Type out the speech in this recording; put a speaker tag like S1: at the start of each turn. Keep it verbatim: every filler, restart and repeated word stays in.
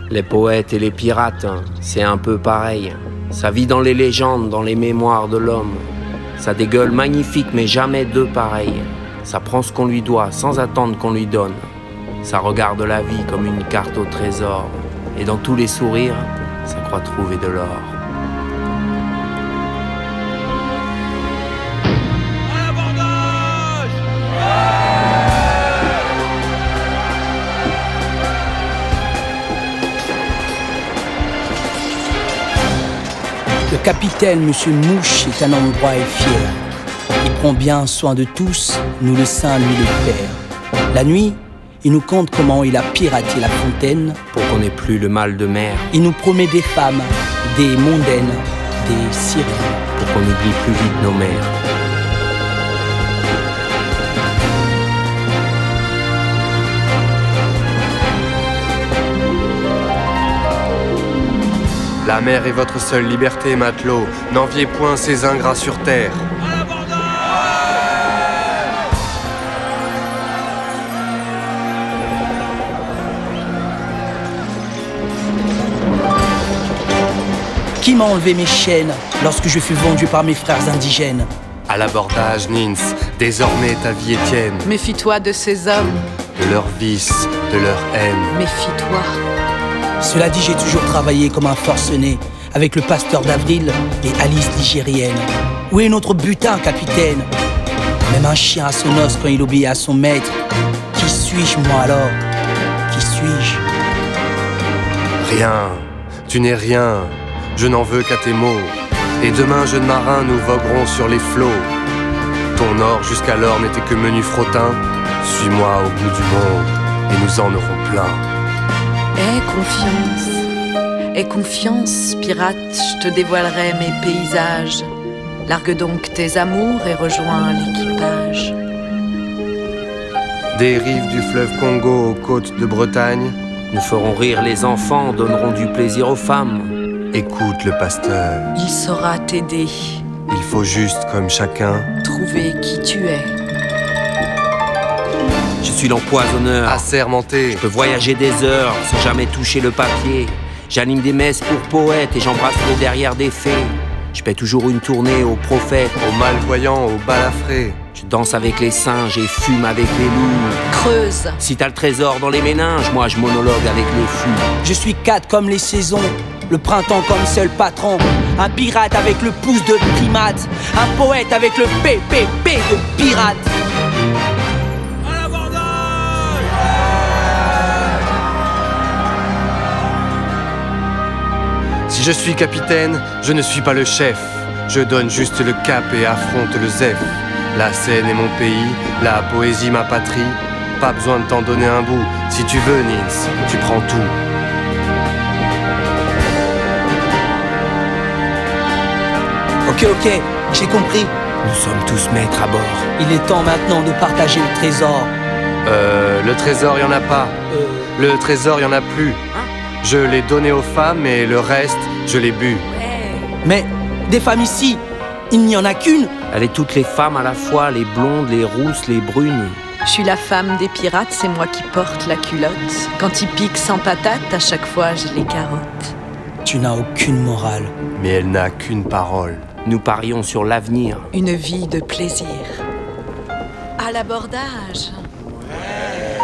S1: Les poètes et les pirates, c'est un peu pareil. Ça vit dans les légendes, dans les mémoires de l'homme. Ça dégueule magnifique, mais jamais deux pareils. Ça prend ce qu'on lui doit, sans attendre qu'on lui donne. Ça regarde la vie comme une carte au trésor. Et dans tous les sourires, ça croit trouver de l'or.
S2: Le capitaine, Monsieur Mouche, est un homme droit et fier. Il prend bien soin de tous, nous le saint, lui le père. La nuit, il nous conte comment il a piraté la fontaine.
S1: Pour qu'on n'ait plus le mal de mer.
S2: Il nous promet des femmes, des mondaines, des sirènes.
S1: Pour qu'on oublie plus vite nos mères.
S3: La mer est votre seule liberté, matelot. N'enviez point ces ingrats sur terre.
S2: Qui m'a enlevé mes chaînes lorsque je fus vendu par mes frères indigènes?
S3: À l'abordage, Nins, désormais ta vie est tienne.
S4: Méfie-toi de ces hommes.
S3: De leurs vices, de leur haine.
S4: Méfie-toi.
S2: Cela dit, j'ai toujours travaillé comme un forcené avec le pasteur d'Avril et Alice l'Igérienne. Où est notre butin, capitaine? Même un chien a son os quand il obéit à son maître. Qui suis-je, moi, alors? Qui suis-je?
S3: Rien, tu n'es rien. Je n'en veux qu'à tes mots. Et demain, jeunes marins, nous voguerons sur les flots. Ton or jusqu'alors n'était que menu frottin. Suis-moi au bout du monde, et nous en aurons plein.
S4: Aie confiance, aie confiance, pirate, je te dévoilerai mes paysages. Largue donc tes amours et rejoins l'équipage.
S3: Des rives du fleuve Congo aux côtes de Bretagne,
S1: nous ferons rire les enfants, donnerons du plaisir aux femmes.
S3: Écoute le pasteur.
S4: Il saura t'aider.
S3: Il faut juste, comme chacun,
S4: trouver qui tu es.
S1: Je suis l'empoisonneur.
S3: Assermenté.
S1: Je peux voyager des heures sans jamais toucher le papier. J'anime des messes pour poètes et j'embrasse le derrière des fées. Je paie toujours une tournée aux prophètes,
S3: aux malvoyants, aux balafrés.
S1: Je danse avec les singes et fume avec les loups.
S4: Creuse.
S1: Si t'as le trésor dans les méninges, moi je monologue avec les fous.
S2: Je suis quatre comme les saisons, le printemps comme seul patron. Un pirate avec le pouce de primate, un poète avec le P P P de pirate.
S3: Si je suis capitaine, je ne suis pas le chef. Je donne juste le cap et affronte le zef. La Seine est mon pays, la poésie ma patrie. Pas besoin de t'en donner un bout. Si tu veux, Nins, tu prends tout.
S2: Ok, ok, j'ai compris.
S1: Nous sommes tous maîtres à bord.
S2: Il est temps maintenant de partager le trésor.
S3: Euh, le trésor, y en a pas.
S2: Euh...
S3: Le trésor, y en a plus. Je l'ai donné aux femmes et le reste, je l'ai bu.
S2: Mais des femmes ici, il n'y en a qu'une.
S1: Elle est toutes les femmes à la fois, les blondes, les rousses, les brunes.
S4: Je suis la femme des pirates, c'est moi qui porte la culotte. Quand ils piquent sans patate, à chaque fois je les carotte.
S2: Tu n'as aucune morale.
S3: Mais elle n'a qu'une parole.
S1: Nous parions sur l'avenir.
S4: Une vie de plaisir. À l'abordage. Ouais.